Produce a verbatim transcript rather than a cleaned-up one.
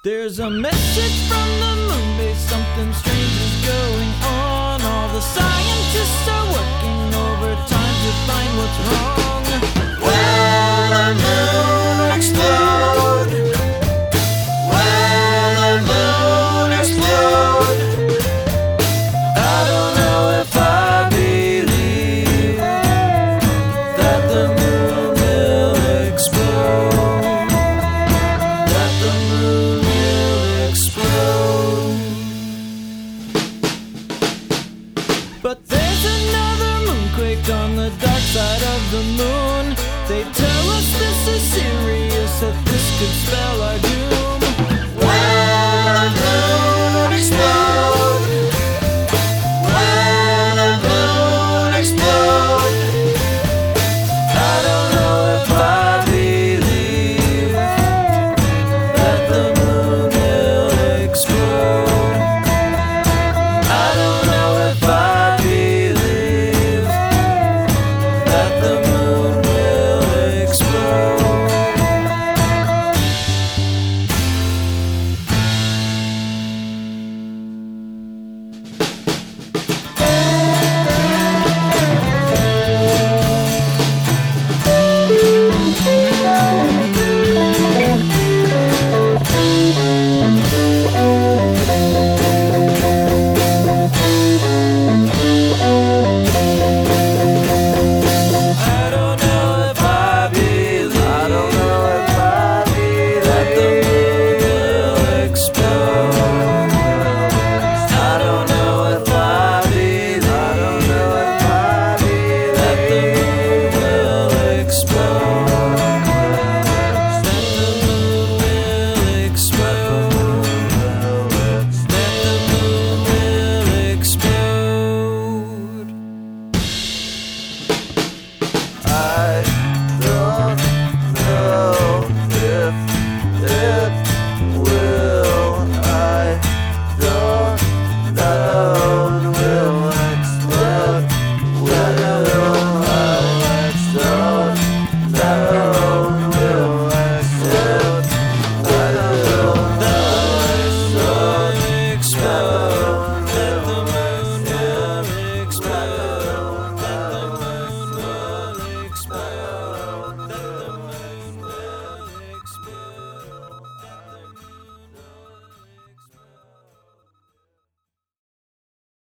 There's a message from the moon base, something strange is going on. All the scientists are working overtime to find what's wrong. Will the moon explode? Will the moon explode? I don't know if I believe that the moon will explode. That the moon will explode. But there's another moonquake on the dark side of the moon. They tell us this is serious, that this could spell our